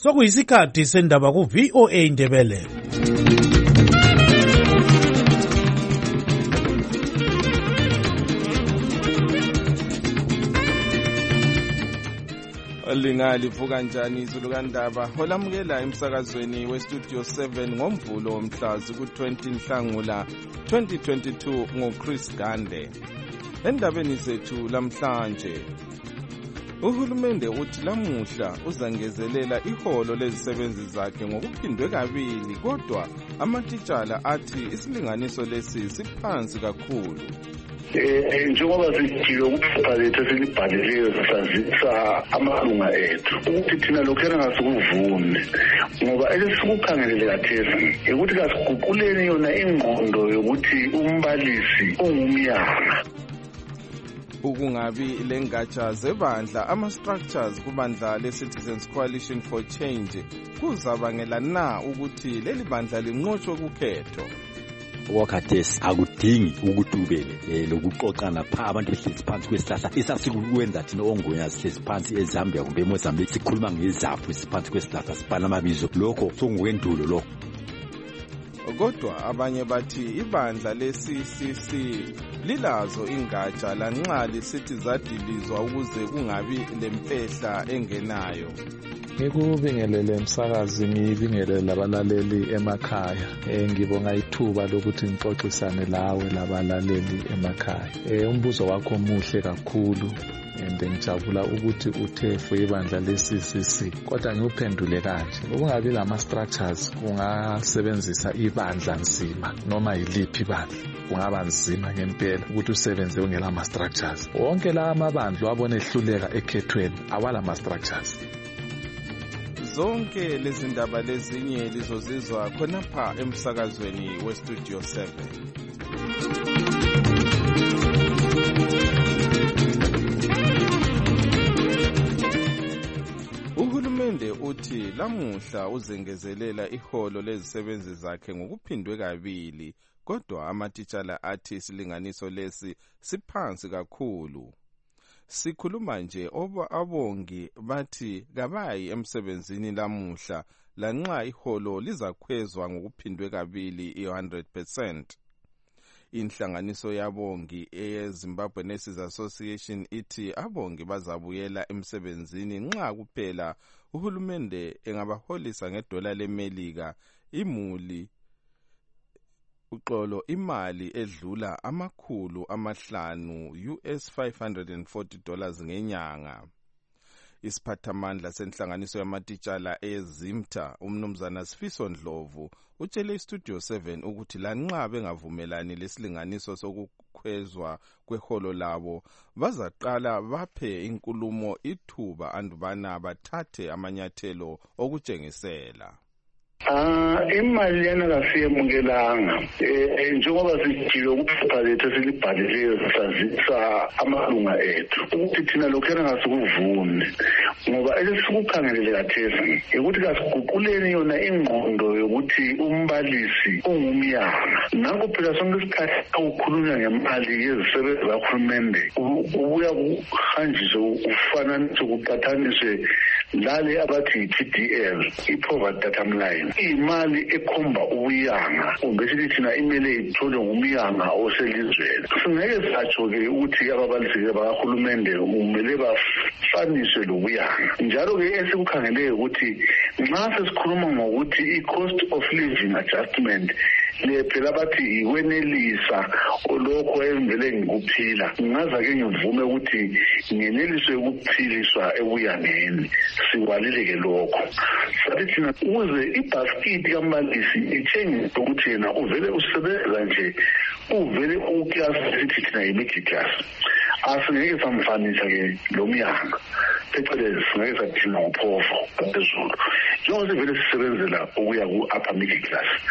Sokuyisikhathi sendaba ku VOA Indebele. Lingalivuka njani izulu kandaba olamukela emsakazweni westudio 7 ngomvulo omhlazi ku-20 Nhlangula 2022 ngoChris Gande. Endabeni zethu lamhlanje, uhulumende uthi lamuhla uzangezelela iholo lezisebenzi zakhe ngokuphindwe kabili, kodwa amatitshala athi isilinganiso lesi siphansi kakhulu. Njengoba sijike ukuphepha lethu esilibhalileyo sisazisa amalunga ethu ukuthi thina lokhuyana ngasikuvuni, ngoba esesikukhangelele kathesi ukuthi kasiguquleni yona ingqondo yokuthi umbalisi ungumyanga. Ukungabi lengatsha zebandla ama-structures kubandla le-Citizens Coalition for Change kuzabangela na ukuthi leli bandla linqotshwe kukhetho? Wakhathesi akudingi ukuthi ubele lokuxoxana pha abantu behlezi phansi kwesihlahla esasikwenza thina ongonya sihlezi phansi eZambia kumbe eMozambique sikhuluma ngezaphu siphansi kwesihlahla sibhala amabizo, lokho sokungokwendulo lokho. Kodwa abanye bathi ibandla le-CCC lilazo ingatsha lanxa lisithi zadilizwa ukuze kungabi lempehla engenayo. Ngikubingelele umsakazi, ngibingelele labalaleli emakhaya. Ngibonga ithuba lokuthi ngixoxisane lawe labalaleli emakhaya. Umbuzo wakho muhle kakhulu and ngijabula ukuthi uthe ibandla le-CCC, kodwa ngiwuphendule kanje: ukungabi lama-structures kungasebenzisa ibandla nzima, noma yiliphi ibandla kungaba nzima ngempela ukuthi usebenze ungela ama-structures. Wonke la amabandla abone ehluleka ekhethweni awala ma-structures. Zonke lezi ndaba lezinye lizozizwa khonapha emsakazweni westudio 7. Uhulumende uthi lamuhla uzengezelela iholo lezisebenzi zakhe ngokuphindwe kabili, kodwa amatitshala athi isilinganiso lesi siphansi kakhulu. Sikhuluma nje abongi bathi kabayi emsebenzini lamuhla lanxa iholo lizakhwezwa ngokuphindwe kabili i-100%. Inhlanganiso yabongi eZimbabwe Nurses Association ithi abongi bazabuyela emsebenzini nxa kuphela uhulumende engabaholisa $1 leMelika imuli uxolo imali edlula $500 US $540 ngenyanga. Isiphathamandla senhlanganiso yamatitshala eZimta umnumzana Sifiso Ndlovu utshele istudio 7 ukuthi lanxa bengavumelani lesilinganiso sokukhwezwa kweholo labo bazaqala baphe inkulumo ithuba andubana bathathe amanyathelo okutshengisela. Imali yana kasiyemukelanga njengoba sijike ukuphepha lethu esilibhalileyo sisazisa amalunga ethu ukuthi thina lokhuyana ngasikuvuni, ngoba esesikukhangelele kathesi ukuthi kasiguquleni yona ingqondo yokuthi umbalisi ungumyanga. Nanko phela sonke isikhathi ukukhulunywa ngemali yezisebenzi zahulumende ubuya kuhanjiswe ufananise kuqathaniswe lale abathi i-TDL, i-Poverty Datum Line, imali ekhomba ubuyanga kumbe sithi thina imele itholwe ngumyanga oselizweni. Singeke satsho-ke ukuthi ababalisi bakahulumende kumele bafaniswe lobuyanga. Njalo-ke esikukhangeleyo ukuthi nxa sesikhuluma ngokuthi i-cost of living adjustment le phela bathi ikwenelisa olokho emvele ngikuphila, ngaza-ke ngivume ukuthi ngeneliswe ukuphiliswa ebuyangeni. Sikwalile-ke lokho sathi thina ukuze ibhaskiti kambalisi itshengise ukuthi yena uvele usebenza nje uvele uklasi sithi thina yi-middle class. Asingeke samfanisa-ke lo myanga phecelezi singeke sathina ngophofu phezulu njengoba sivele sisebenzela ukuya ku-upper middle class.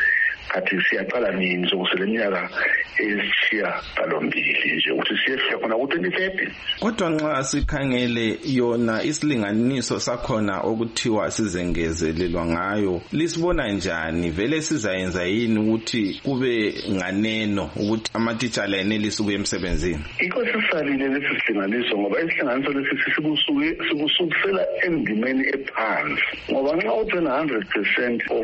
kathi siyaqala nini sokusele minyaka eyisishiyagalombili nje ukuthi siyefika khona ku-2030. Kodwa nxa sikhangele yona isilinganiso sakhona okuthiwa sizengezelelwa ngayo lisibona njani? Vele sizayenza yini ukuthi kube nganeno ukuthi amatitshala enelise ukuya emsebenzini? Yikho sisalile lesi silinganiso ngoba isilinganiso lesi sikusukisela endimeni ephansi ngoba nxa uthena 100% of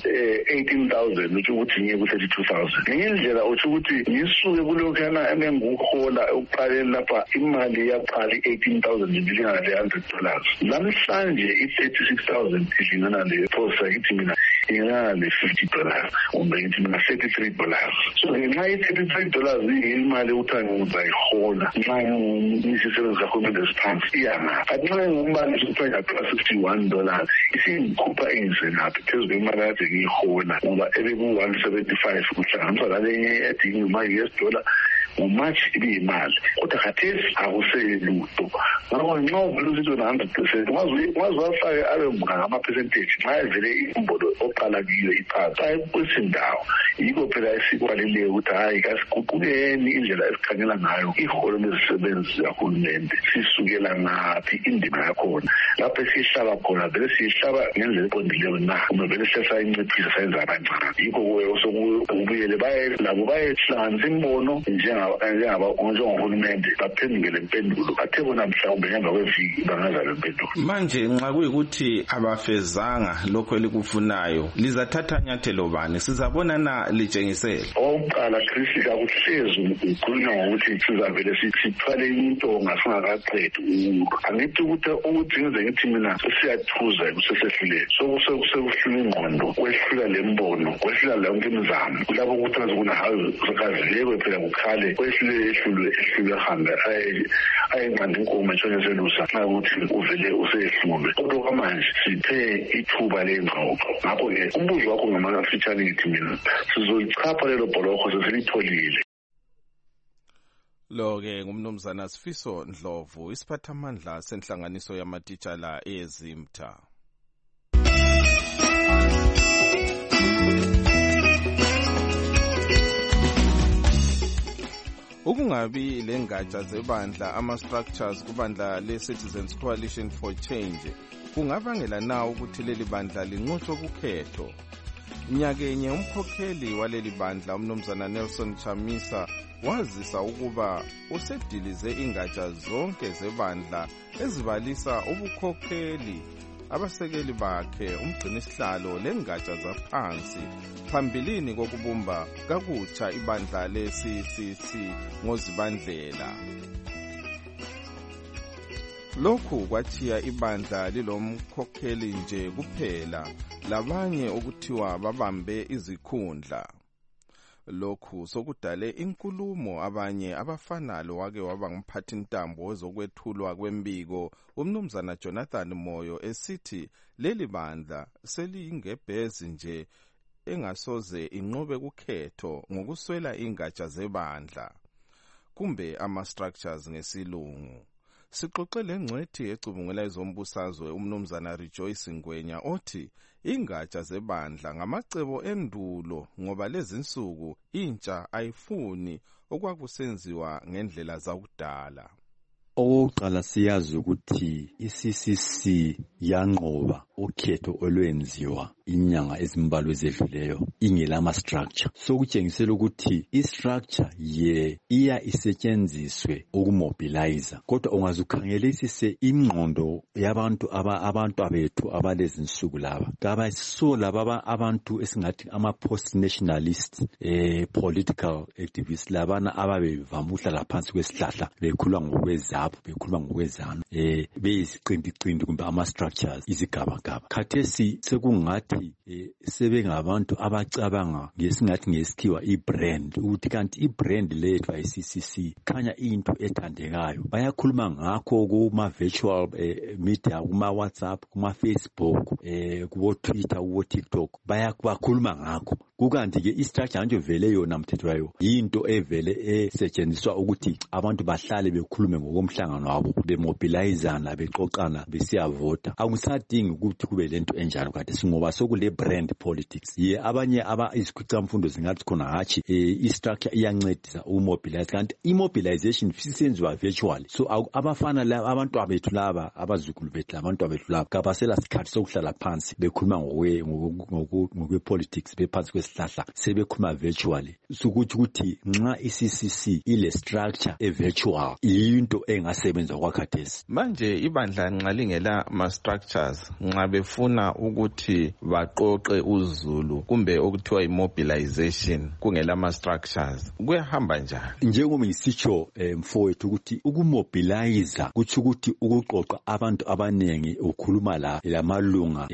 18,000 utsho ukuthi ngiye ku-32,000 ngenye indlela utsho ukuthi ngisuke kulokhana enenguhola ekuqaleni lapha imali yaqala i-18,000 ilingana le-$100. Namhlanje i-36,000 ilingana le-posa ithi mina ilingana le-$50 kumbe ithi mina $33. So ngenxa ye-$33 imali ekuthanga uzayihola nxa isisebenzi kahulumende esiphansi iyangapha. Kanti nxa ngumbani usukuthiwa ngapha $61 isiyikhupha engisenaphi phezu kwemali kade ngiyihola ngoba ebeku-175 kuhlanganiswa lalenye edinga $US ngumatch ibiyimali kodwa khathesi akuselutho. Ngakho nxa uvele na 100% ungaze wafake abe ngama-percentage nxa evele imbono oqala kiyo iphansi ayikwesindawo. Yikho phela esikwalileyo ukuthi hayi kasiguqukeni indlela esikhangela ngayo iholo lezisebenzi zikahulumende sisukela ngaphi indima yakhona lapho esiyihlaba khona vele siyihlaba ngendlela eqondileyo na kumbe vele sesayinciphisa sayenza abancane. Yikho sokubuyele labo bayehlanganisa imbono njengohulumende baphendukele impendulo bathe bona mhlawumbe ngemva kweviki bangazala impendulo. Manje nxa kuyikuthi abafezanga lokho elikufunayo lizathatha nyathelo bani? Sizabona na litshengisele? Okokuqala Chris akuhlezi ukhulunywa ngokuthi sizavele sithwale intonga singakaqedi. Angithi ukuthi ngize ngithi mina siyathuza kusesehluleni sekuhlula ingqondo kwehlula lembono kwehlula lonke imizamo lapho ukuthi kunahayo sakazilekwe phela kukhale kwehlule hambe ayenqanda inkomo etshone selusa nxa ukuthi uvele usehlulwe. Kodwa kwamanje sithe ithuba lengxoxo. Ngakho-ke umbuzo wakho ngamafitshane ngithi mina sizolichapha lelo bholokho sesilitholile. Lo-ke ngumnumzana Sifiso Ndlovu, isiphathamandla senhlanganiso yamatitshala eZimta. Ukungabi lengatsha zebandla ama-structures kubandla le-Citizens Coalition for Change kungabangela na ukuthi leli bandla linqotshwe kukhetho? Nyakenye umkhokheli waleli bandla umnumzana Nelson Chamisa wazisa ukuba usedilize ingatsha zonke zebandla ezibalisa ubukhokheli, abasekeli bakhe, umgcinisihlalo lengatsha zaphansi phambilini kokubumba kakutsha ibandla le-CCC ngoZibandlela. Lokhu kwathiya ibandla lilomkhokheli nje kuphela labanye okuthiwa babambe izikhundla. Lokhu sokudale inkulumo abanye abafana lo wake waba ngumphathintambo wezokwethulwa kwembiko umnumzana Jonathan Moyo esithi leli bandla seliyingebhezi nje engasoze inqobe kukhetho ngokuswela ingatsha zebandla kumbe ama-structures ngesilungu. Sixoxe lengcwethi ecubungela ezombusazwe umnumzana Rejoice Ngwenya othi ingatsha zebandla ngamacebo endulo ngoba lezi nsuku intsha ayifuni okwakusenziwa ngendlela zakudala. Okokuqala siyazi ukuthi i-CCC yanqoba ukhetho olwenziwa inyanga ezimbalwa ezedluleyo ingelama-structure. Sokutshengisela ukuthi i-structure iya isetshenziswe ukumobilizer. Kodwa ungazukhangelisise ingqondo yabantu abethu abalezi nsuku laba. Kabasiso laba abantu esingathi ama-post-nationalist political activists labana ababevamuhla laphansi kwesihlahla bekhuluma ngokwezabo bekhuluma ngokwezana beyiziqindi kumbe ama-structures izigabagaba. Khathesi sekungathi sebengabantu abacabanga ngesingathi ngesikhiwa i-brand ukuthi kanti i-brand lethu ayi-CCC khanya into ethandekayo. Bayakhuluma ngakho kuma-virtual media, kuma-WhatsApp, kuma-Facebook, kubo-Twitter, kubo-TikTok bakhuluma ngakho. kukanti ke i-structure nje vele yona mthetho wayo yinto evele esetshenziswa ukuthi abantu bahlale bekhulume ngokomhlangano wabo bemobilizana bexoxana besiyavota. Akusadingi ukuthi kube lento enjalo kade singoba sokule brand politics. Ye abanye izikhwicamfundo zingathi khona hathi i-structure iyancedisa ukumobilize kanti immobilization isenziwa virtually. So abafana la abantu abethu laba abazukulu bethu abantu abethu laba kabasela sikhathi sokuhlala phansi bekhuluma ngokwe politics bephansi kwesihlahla sebekhuluma virtually. Sukuthi nxa iCCC ile structure virtual into engasebenza kwakhathesi. Manje ibandla nxa lingela ma structures nxa befuna ukuthi baqoqe uZulu kumbe okuthiwa immobilization kungela ma structures kuyahamba njani? Njengoba ngisitsho mfowethu ukuthi ukumobilize kuthi ukuthi ukuqoqa abantu abanengi ukhuluma lamalunga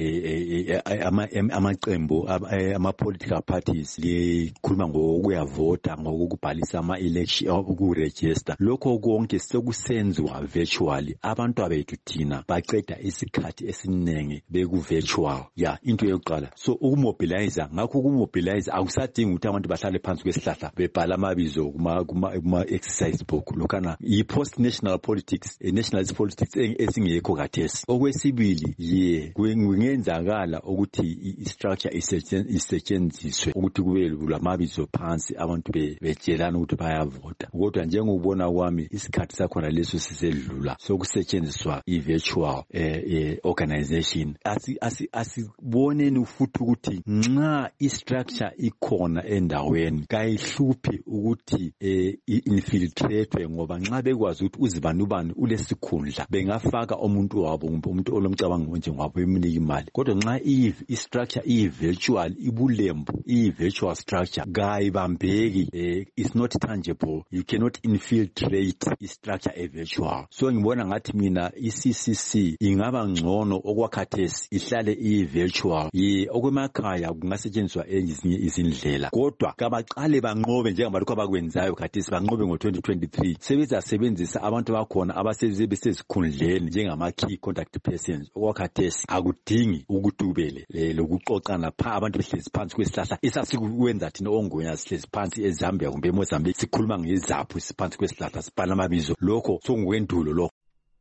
amaqembu ama political parties likhuluma ngokuyavota ngokubhalisa ama election ukuregister. Lokho konke sekusenziwa virtually. Abantu abethu thina baqeda isikhathi esiningi beku virtual into yokuqala. So ukumobilize ngakho ukumobilize akusadingi ukuthi abantu bahlale phansi kwesihlahla bebhala amabizo kuma exercise book lokana i post national politics nationalist politics esingekho kathesi. Okwesibili kungenzakala ukuthi i-structure isetshenziswe ukuthi kube lamabizo phansi abantu betshelana ukuthi bayavota. Kodwa njengokubona kwami isikhathi sakhona leso sisedlula sokusetshenziswa i-virtual organization. Asiboneni futhi ukuthi nxa i-structure ikhona endaweni kayihluphi ukuthi infiltrate ngoba nxa bekwazi ukuthi uzibanubani ulesikhundla bengafaka umuntu wabo umuntu olomcabango nje ngwabo emnika imali. Kodwa nxa i-structure i-virtual ibulembu i-virtual structure kayibambeki it's not tangible. You cannot infiltrate i-structure virtual. So ngibona ngathi mina i-CCC ingaba ngcono okwakhathesi ihlale i-virtual. Okwemakhaya kungasetshenziswa ezinye izindlela kodwa kabaqale banqobe njengabalokho abakwenzayo khathesi banqobe ngo-2023 sebezasebenzisa abantu bakhona abasezikhundleni njengama key contact persons. Okwakhathesi akudingi ukutubele lokuxoxana pha abantu behlezi phansi kwesihlahla esasikwenza thina ongonya sihlezi phansi eZambia kumbe eMozambique sikhuluma ngezaphu siphansi kwesihlahla sibhala amabizo. Lokho sokungwendulo lokho.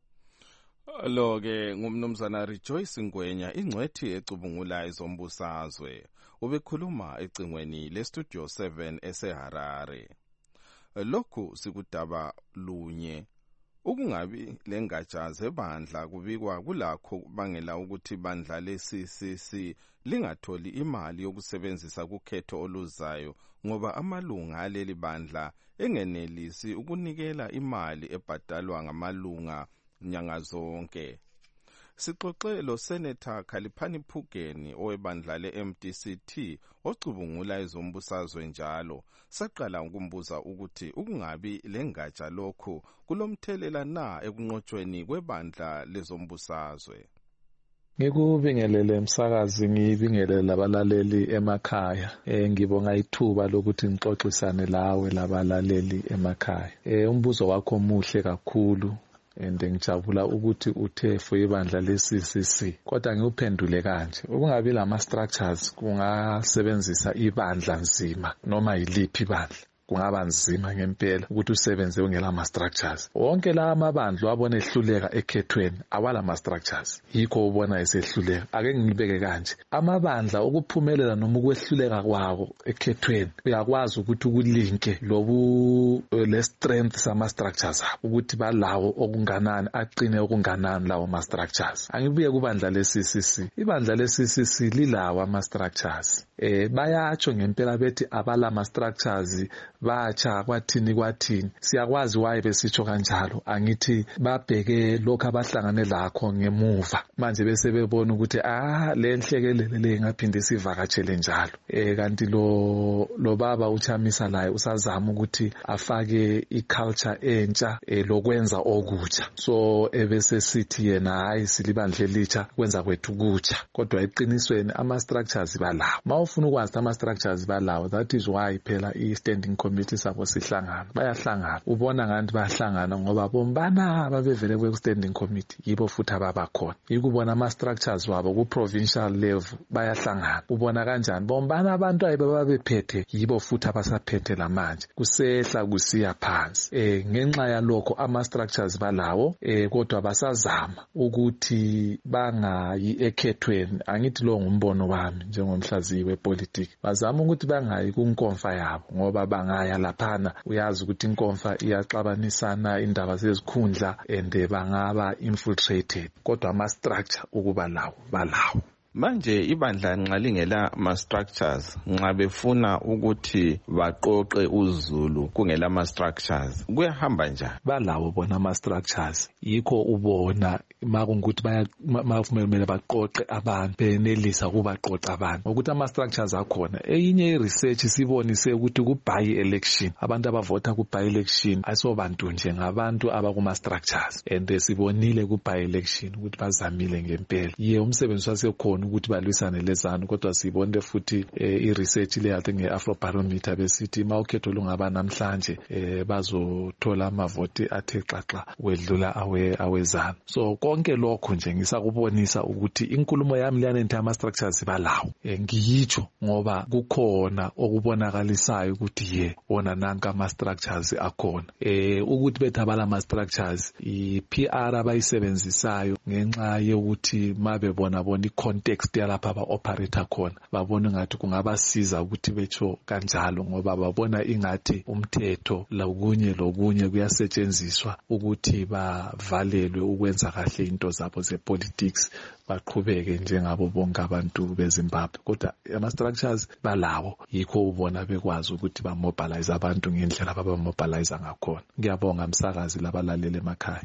Lo-ke ngumnumzana Rejoice Ngwenya ingcwethi ecubungula izombusazwe ubekhuluma ecingweni leStudio 7 eseHarare. Lokhu sikudaba lunye ukungabi lengatsha zebandla kubikwa kulakho kubangela ukuthi bandla leCCC lingatholi imali yokusebenzisa kukhetho oluzayo ngoba amalunga aleli bandla engenelisi ukunikela imali ebhadalwa ngamalunga nyanga zonke. Sixoxe lo Senator Khaliphani Phugeni owebandla le-MDCT ocubungula izombusazwe njalo. Saqala ukumbuza ukuthi ukungabi lengatsha lokhu kulomthelela na ekunqotshweni kwebandla lezombusazwe. Ngikubingelele umsakazi ngibingelele labalaleli emakhaya. Ngibonga ithuba lokuthi ngixoxisane lawe labalaleli emakhaya. Umbuzo wakho muhle kakhulu. Ngijabula ukuthi uthe for ibandla leCCC kodwa ngiuphendule kanje ukungabi lama structures kungasebenzisa ibandla nzima noma yiliphi ibandla kungaba nzima ngempela ukuthi usebenze ungela ama structures. Wonke la amabandla abone ehluleka ekhethweni awala ma structures yikho ubona esehluleka. Ake ngibeke kanje amabandla ukuphumelela noma ukwehluleka kwawo ekhethweni uyakwazi ukuthi ukulinke lobu le strength sama structures ukuthi balawo okunganani aqine okunganani lawo ma structures. Angibuye kubandla leCCC ibandla leCCC lilawa ama structures bayatsho ngempela bethi abala ma structures batsha kwathini siyakwazi waye besitsho kanjalo. Angithi babheke lokho abahlangane lakho ngemuva manje bese bebona ukuthi le nhlekelele le ngaphinde sivakatshele njalo. Kanti lo baba uChamisa laye usazama ukuthi afake iculture entsha lokwenza okutsha. So ebese sithi yena hayi silibandle litsha kwenza kwethu kutsha kodwa eqinisweni ama structures balawo. Mawufuna ukwazi ama structures balawo that is why phela i standing committee sabo sihlangana bayahlangana ubona ngathi bayahlangana ngoba bombana abavevele ku standing committee yibo futhi ababakhona ikubona ama structures wabo ku provincial level bayahlangana ubona kanjani bombana abantu ayebabephethe yibo futhi abasaphethe lamanje kusehla kusiya phansi ngenxa yalokho ama structures balawo kodwa basazama ukuthi bangayi ekhethweni angithi lo ngumbono wami njengomhlaziyi wepolitiki bazama ukuthi bangayi kunkonfa yabo ngoba bangaya laphana uyazi ukuthi inkonfa iyaxabanisana indaba zezikhundla and bangaba infiltrated kodwa ama structure ukuba lawo balawo manje ibandla nxa lingela ma structures nxa befuna ukuthi baqoqe uZulu kungela ma structures kuyahamba njani balawo bona ama structures yikho ubona makungukuthi bayakumele baqoqe abantu benelisa ukubaqoqa abantu ukuthi ama structures akhona eyinye research sibonise ukuthi ku by election abantu abavota ku by election ayisobantu nje ngabantu abakuma structures and sibonile ku by election ukuthi bazamile ngempela umsebenzi wasekhona ukuthi balwisane lezanu kodwa sibonde futhi i-research le yathi nge-Afrobarometer besithi mawukhetho lungaba namhlanje bazothola amavoti athe xaxa wedlula awezanu so konke lokho nje ngisakubonisa ukuthi inkulumo yami leyana nthi ama structures balawo ngiyitsho ngoba kukhona okubonakalisayo ukuthi ona nanka ama structures akhona ukuthi bethabala ama structures i-PR abayisebenzisayo ngenxa yokuthi mabebona i-context yalapha aba-operator khona babona ngathi kungabasiza ukuthi betsho kanjalo ngoba babona ingathi umthetho lokunye kuyasetshenziswa ukuthi bavalelwe ukwenza kahle into zabo zepolitics baqhubeke njengabo bonke abantu beZimbabwe kodwa ama structures balawo yikho ubona bekwazi ukuthi bamobilize abantu ngendlela abamobilize ngakhona ngiyabonga umsakazi labalalele emakhaya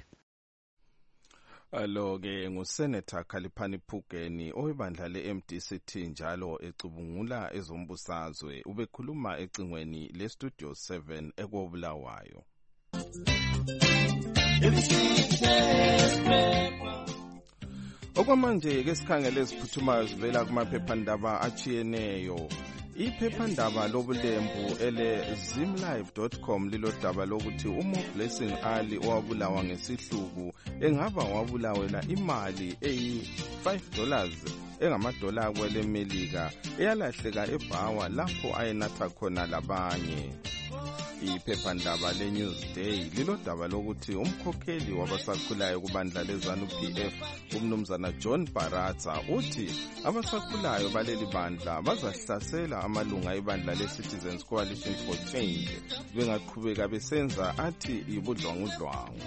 Lo-ke nguSenator Khaliphani Phugeni owebandla le-MDCT njalo ecubungula ezombusazwe ubekhuluma ecingweni le-Studio 7 eKobulawayo. Okwamanje ke sikhangele isiphuthumayo sivela kumaphephandaba achiyeneyo. Iphephandaba lobulembu ele-zimlive.com lilodaba lokuthi uMoblessing Ali owabulawa ngesihluku engaba wabulawela imali eyi$5 engamadola kwelemelika eyalahleka eBhawa lapho ayenatha khona labanye. Iphephandaba leNewsday lilodaba lokuthi umkhokheli wabasakhulayo kubandla leZANU PF umnumzana John Baraza uthi abasakhulayo baleli bandla bazahlasela amalunga ebandla leCitizens Coalition for Change bengaqhubeka besenza athi ibudlwangudlwangu.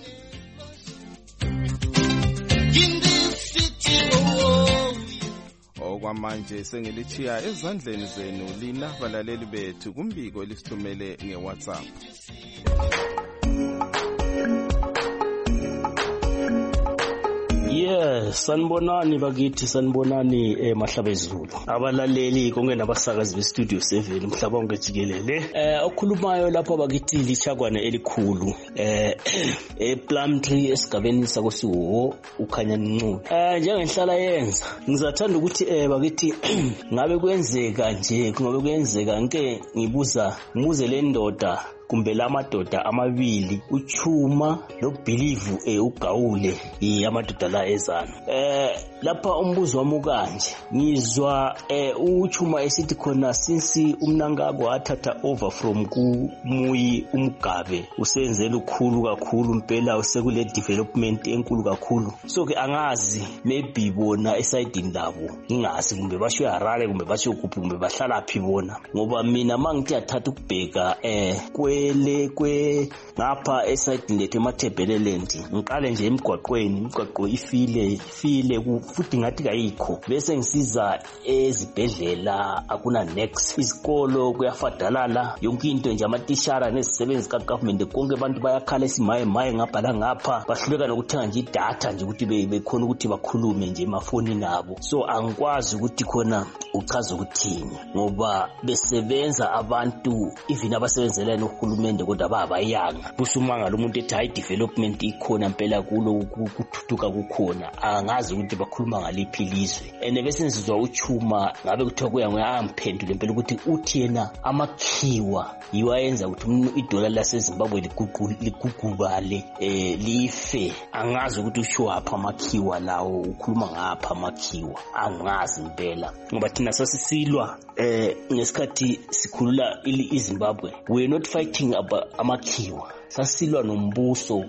Okwamanje sengilichiya ezandleni zenu lina balaleli bethu kumbiko elisithumele ngeWhatsApp. Sanibonani bakithi sanibonani Mahlabezulu abalaleli konke nabasakazi beStudio 7 umhlaba wonke jikelele okhulumayo lapha bakithi lichakwane elikhulu ePlumtree esigabeni sakosiwo ukhanya Ncube njengenhlala yenza ngizathanda ukuthi bakithi ngabe kuyenzeka nje kungabe kuyenzeka nke ngibuze le ndoda kumbe lamadoda amabili uChuma noBelieve uGawule amadoda la eZANU lapha umbuzo wami kanje ngizwa uChuma esithi khona since umnankako athatha over from kuMuyi uMgabe usenzela ukhulu kakhulu impela usekule development enkulu kakhulu so ke angazi maybe bona esidini labo ngingazi kumbe basho eHarare kumbe basho kuphi kumbe bahlala phi bona ngoba mina mangithi athatha ukubheka ngapha esayidini lethu eMathebeleland ngiqale nje imigwaqo ifile futhi ngathi kayikho bese ngisiza ezibhedlela akuna next izikolo kuyafadalala yonke into nje amatishara nezisebenzi kaGovernment konke abantu bayakhala esimaye ngapha ngapha bahluleka nokuthenga nje idatha nje ukuthi bekhona ukuthi bakhulume nje emafoni nabo so angikwazi ukuthi khona uchaza ukuthini ngoba besebenza abantu even abasebenzela nohulumende kodwa babayanga busumanga lo muntu ethi high development ikhona impela kulo ukuthuthuka kukhona angazi ukuthi bakhuluma ngaliphi ilizwe and bese sizwa uchuma ngabe kuthiwa kuya ngoyamphendule impela ukuthi uthi yena amakhiwa yiwayenza ukuthi idola laseZimbabwe ligugubale life angazi ukuthi usho apha amakhiwa lawo ukhuluma ngapha amakhiwa angazi impela ngoba thina sasisilwa ngesikhathi sikhulula iZimbabwe we're not fighting about amakhiwa sasilwa nombuso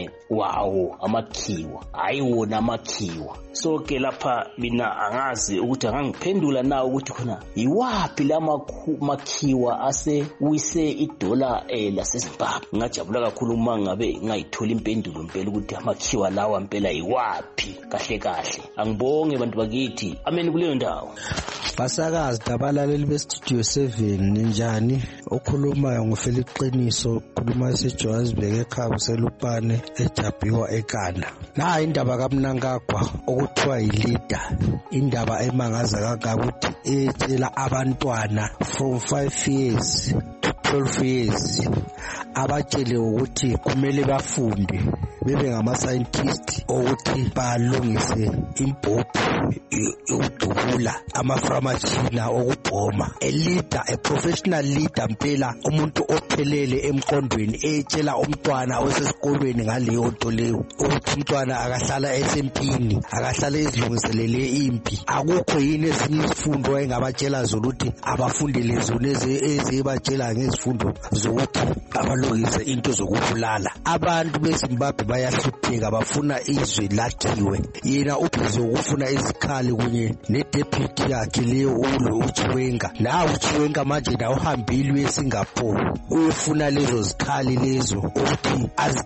wawo amakhiwa hayi wona amakhiwa so ke lapha mina angazi ukuthi angangiphendula nawo ukuthi khona yiwapi lamakhiwa ase wise idola laseZimbabwe ngajabula kakhulu uma ngabe ngayithola impendulo impela ukuthi amakhiwa lawa impela yiwapi kahle angibonge abantu bakithi amen kuleyo ndawo basakazi dabalaleli bestudio 7 ninjani okhulumayo ngofela iqiniso khuluma eseJohannesburg ekhaya selupane eJabiwa eKana la indaba kaMnangagwa okuthiwa yileader indaba emangaza kangaka ukuthi etshela abantwana from 5 years to 12 years abatshele ukuthi kumele bafunde bebe ngama-scientist ukuthi balungise impompo yokudubula amaframachina okubhoma a professional leader mpela umuntu ophelele emqondweni etshela umntwana osesikolweni ngaleyo nto leyo ukuthi umntwana akahlala esempini akahlala ezilungiselele impi akukho yini ezinye izifundo engabatshela zona ukuthi abafundele zona ezibatshela ngezifundo zokuthi abalungise into zokubulala abantu beZimbabwe bayahlupheka bafuna izwe lakhiwe yena ubhizi ukufuna izikhali kunye nedeputy yakhe leyo uChiwenga nawo uChiwenga manje na uhambile eSingapore uyefuna lezo zikhali lezo ukuthi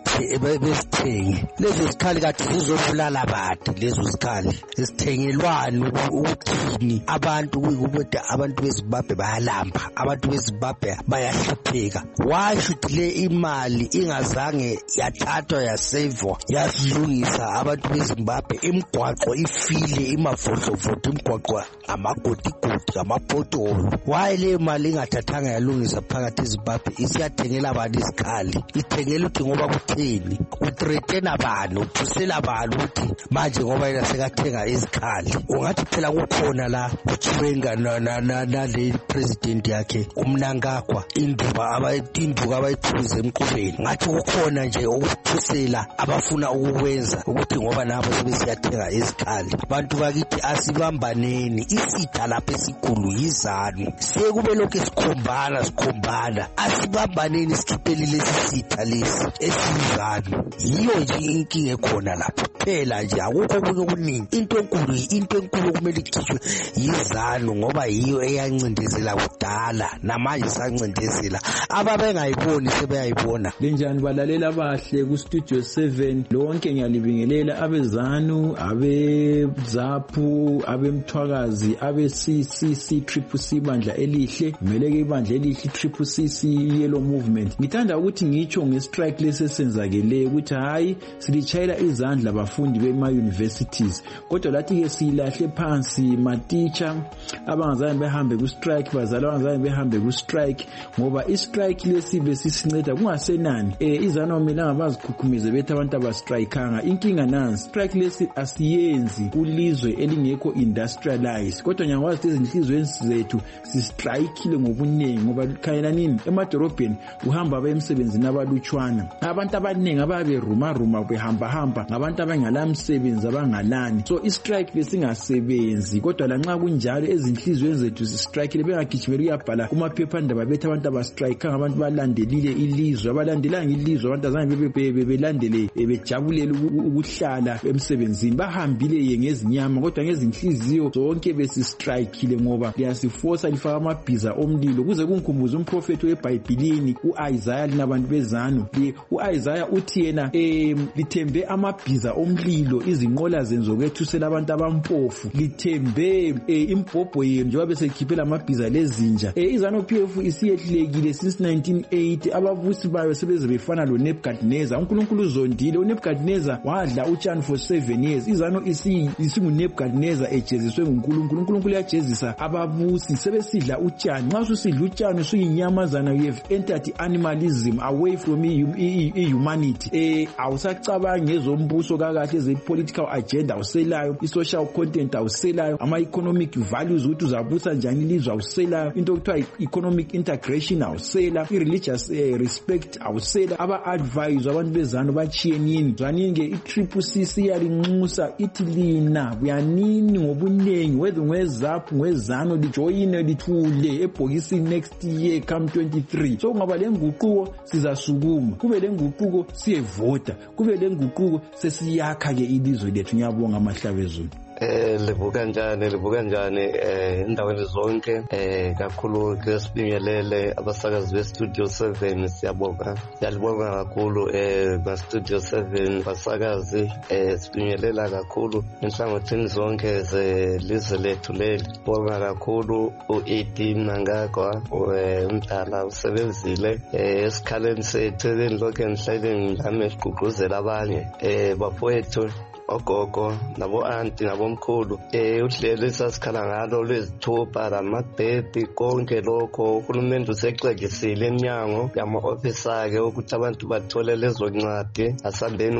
bezithenge lezo zikhali kade zizobulala abantu lezo zikhali zithengelwani ukuthini abantu ukuthi abantu beZimbabwe bayalamba abantu beZimbabwe bayahlupheka why should le imali ingazange yathathwa yasavwa yasilungisa abantu beZimbabwe imigwaqo ifile imavodlovodlo imigwaqo amagodigodi amapotolo why le mali ingathathanga yalungisa phakathi eZimbabwe isiyathengela abantu izikhali ithengela ukuthi ngoba kutheni uthreaten abantu uthusela abantu ukuthi manje ngoba yena sekathenga izikhali ungathi phela kukhona la uChiwenga nale president yakhe uMnangagwa induka abayiphuze emqubeni ngathi kukhona nje ukuthusela abafuna ukukwenza ukuthi ngoba nabo sebesiyathenga izikhali abantu bakithi asibambaneni isitha lapha esikhulu yizanu sekube lokho sikhombana asibambaneni sikhiphelile isitha lesi esizanu yiyo nje inkinga ekhona lapho phela nje akukho okunye okuningi into enkulu kumele ikhishwe yizanu ngoba yiyo eyancindezela kudala namanje sancindezela ababengayiboni sebeyayibona linjani balalela abahle ku studio 7 lonke ngiyalibingelela abezanu abeZaphu abemthwakazi abeCCC bandla elihle meleke ibandla elihle CCC yellow movement ngithanda ukuthi ngitsho ngestrike lesesenzakele ukuthi hayi silichayela izandla abafundi bema universities kodwa lathi ke silahle phansi ma-teacher abangazange behambe ku strike bazali abangazange behambe ku strike ngoba istrike lesibe sisinceda kungasenani izana mina ngabazikhukhumeze bethi abantu abastrikeanga inkinga nansi strike lesi asiyenzi kulizwe elingekho industrialized kodwa nyangwazi izinhlizweni zethu sistrikeile ngobuningi ngoba khayela nini emadorobheni uhamba abayemsebenzini abalutshwana abantu abaningi ababe ruma behamba ngabantu abangalamsebenzi abangalani so istrike lesingasebenzi kodwa lanxa kunjalo ezinhlizweni zethu sistrikeile bengagijimela uyabhala kumaphephandaba bethi abantu abastrikeanga abantu balandelile ilizwe abalandelanga ilizwe abantu azange belandele bejabulele ukuhlala emsebenzini bahambile ngezinyama kodwa ngezinhliziyo zonke besistrikeile ngoba liyasifosa lifaka amabhiza omlilo kuze kungikhumbuze umprofeti weBhayibhelini uIsaiah linabantu bezanu uIsaiah uthi yena lithembe amabhiza omlilo izinqola zenzokwethusela abantu abampofu lithembe impobho yenu njengoba besekhiphela amabhiza lezinja izanu PF isiyehlekile since 1980 ababusi bayo sebeze befana loNebukadnezar uNkulunkulu uzondile uNebukadnezar wadla utshani for 7 years izanu isingu uNebukadnezar ejeziswe nguNkulunkulu uyajezisa ababusi sebesidla utshani. Nxa usidla utshani usuyinyamazana, you have entered animalism away from humanity. Awusacabangi ngezombuso kakahle, ze-political agenda awuselayo, i-social content awuselayo, ama-economic values ukuthi uzabusa njani ilizwe awuselayo, into okuthiwa economic integration awusela, i-religious respect awusela. Aba-advise abantu bezanu batshiyenini zwanini-ke i-CCC iyalinxusa ithi lina buyanini ngobuningi whether ngwezaphu ngwezano lijoyine lithule ebhokisini next year come 23. So kungaba lenguquko sizasukuma, kube lenguquko siyevota, kube lenguquko sesiyakha-ke ilizwe lethu. Ngiyabonga Mahlabezulu. Livuka njani endaweni zonke kakhulu ke sibingelele abasakazi beStudio 7. Siyalibonga kakhulu baStudio 7 basakazi, sibingelela kakhulu inhlangothini zonke zelizwe lethu leli. Bonga kakhulu u-Edi Mnangagwa umdala usebenzile esikhaleni sethu elilokhu nihlale ngilame sigqugquzela abanye bafowethu ogogo nabo-anti nabomkhulu uhlelo esasikhala ngalo lwezithupha lamabhedi konke lokho uhulumende usexekisile eminyango yama-ofisa-ke ukuthi abantu bathole lezo ncwadi. Asambeni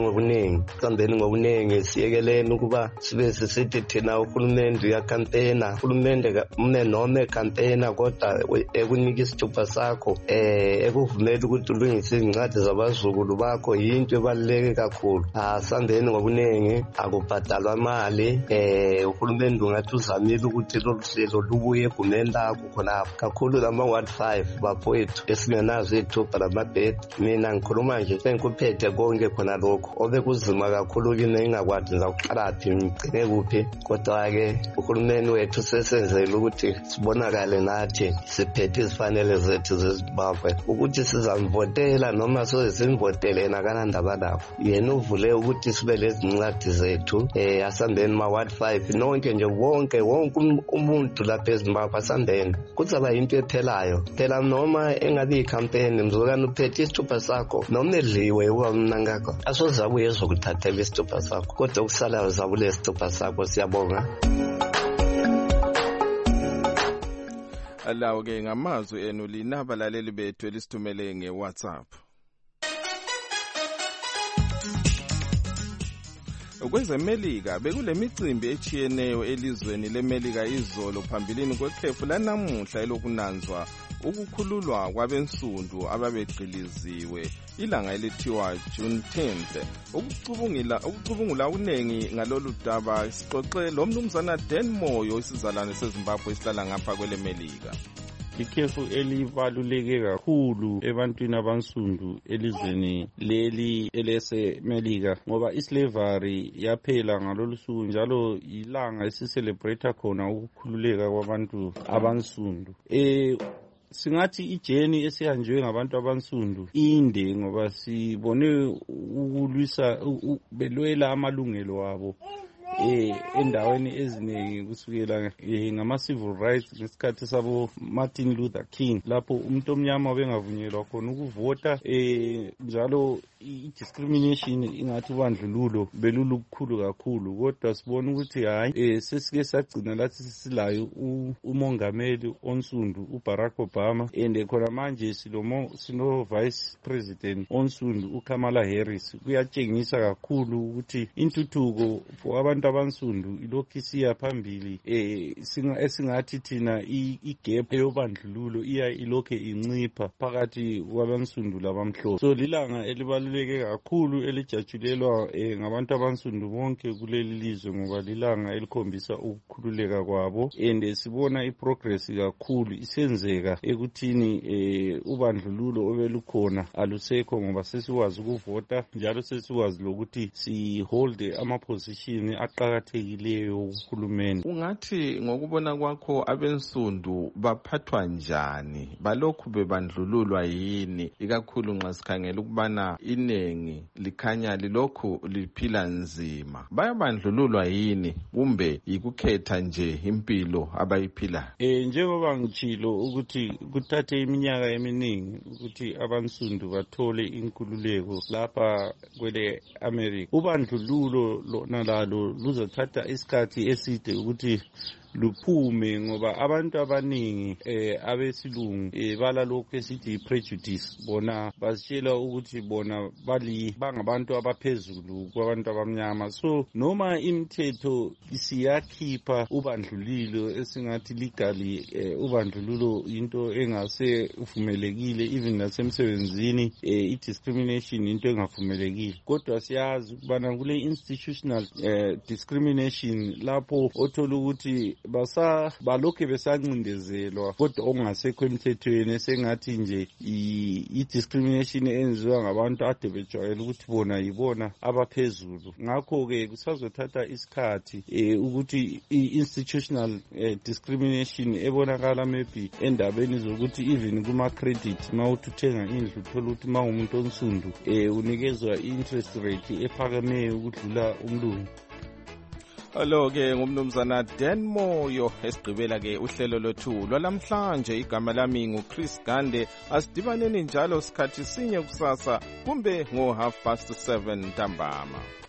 ngobuningi siyekeleni ukuba sibe sisithi thina uhulumende uyakampena, uhulumende noma ekampena kodwa ekunika isithupha sakho ekuvumela ukuthi ulungise izincwadi zabazukulu bakho yinto ebaluleke kakhulu. Asambeni ngobuningi akubhadalwa mali, uhulumende ungathi uzamile ukuthi lolu hlelo lubuye egumeni lakho khonapho. Kakhulu lama-Ward 5 bafowethu esingenazo ithupha lamabhedi, mina ngikhuluma nje sengikuphethe konke khona lokho obekuzima kakhulu kini engingakwazi ngizawuqalaphi ngigcine kuphi. Kodwa-ke uhulumeni wethu sesenzele ukuthi sibonakale nathi siphethe izifanele zethu zeZimbabwe ukuthi sizamvotela noma soze simvotele yena kanandaba lapho. Yena uvule ukuthi sibe lezi ncwadi zethu asambeni ma-Ward 5 nonke nje wonke umuntu lapha eZimbabwe asambeni kuzaba yinto ephelayo phela. Noma engabe ikhampeni mzukwana uphethe isithupha sakho noma edliwe uba Mnangagwa asozabuye ezokuthathela isithupha sakho, kodwa okusalayo zabule isithupha sakho. Siyabonga. Alawo-ke ngamazwi enu lina abalaleli bethu elisithumele nge-WhatsApp. Kwezemelika bekule micimbi echiyeneyo elizweni leMelika izolo phambilini kwekhefu lanamuhla elokunanzwa ukukhululwa kwabensundu ababegqiliziwe ilanga elithiwa Juneteenth. Ukucubungula uningi ngalolu daba sixoxe lo mnumzana Dan Moyo isizalwane seZimbabwe esihlala ngapha kwele Melika. Ikhefu elibaluleke kakhulu ebantwini abansundu elizweni leli elesemelika ngoba islavery yaphela ngalolu suku, njalo ilanga esicelebrate khona ukukhululeka kwabantu abansundu. Singathi ijeni esihanjwe ngabantu abansundu inde ngoba sibone ukulwisa belwela amalungelo abo endaweni eziningi kusukela ngama-civil rights ngesikhathi sabo Martin Luther King lapho umuntu omnyama bengavunyelwa khona ukuvota, njalo i-discrimination ingathi ubandlululo belulukhulu kakhulu. Kodwa sibona ukuthi hayi sesike sagcina lathi sisilayo umongameli onsundu uBarack Obama, and khona manje sino vice president onsundu uKamala Harris. Kuyatshengisa kakhulu ukuthi intuthuko for abantu abansundu ilokhu isiya phambili. Esingathi thina igap eyobandlululo iya ilokhu incipha phakathi kwabansundu labamhlophe. So lilanga elibaluleke kakhulu elijatshulelwa ngabantu abansundu bonke kuleli lizwe ngoba lilanga elikhombisa ukukhululeka kwabo, and sibona iprogress kakhulu isenzeka ekuthini ubandlululo obelukhona alusekho ngoba sesikwazi ukuvota, njalo sesikwazi lokuthi sihold ama-position aqakathekileyo kuhulumeni. Ungathi ngokubona kwakho abensundu baphathwa njani, balokhu bebandlululwa yini, ikakhulu nxa sikhangela ukubana inengi likhanya lilokhu liphila nzima? Bayabandlululwa yini kumbe yikukhetha nje impilo abayiphila? Njengoba ngitshilo ukuthi kuthathe iminyaka eminingi ukuthi abansundu bathole inkululeko lapha kwele America, ubandlululo lona lalo luzothatha isikhathi eside ukuthi luphume ngoba abantu abaningi abesilungu balalokho esithi prejudice bona basitshela ukuthi bona bangabantu abaphezulu kwabantu abamnyama. So noma imithetho isiyakhipha ubandlulilo esingathi legally ubandlululo into engase uvumelekile, even nasemsebenzini i-discrimination into engavumelekile, kodwa siyazi ukubana kule institutional discrimination lapho othola ukuthi balokhe besancindezelwa kodwa ongasekho emthethweni, esengathi nje i-discrimination enziwa ngabantu ade bejwayele ukuthi bona yibona abaphezulu. Ngakho-ke kusazothatha isikhathi ukuthi i-institutional discrimination ebonakala maybe endabeni zokuthi even kuma-credit ma uthi uthenga indlu uthola ukuthi ma umuntu onsundu unikezwa i-interest rate ephakemeyo ukudlula umlungu. Lo-ke ngumnumzana Dan Moyo esigqibela-ke uhlelo lwethu lwalamhlanje. Igama lami nguChris Gande. Asidibaneni njalo sikhathi sinye kusasa kumbe ngo 7:30 ntambama.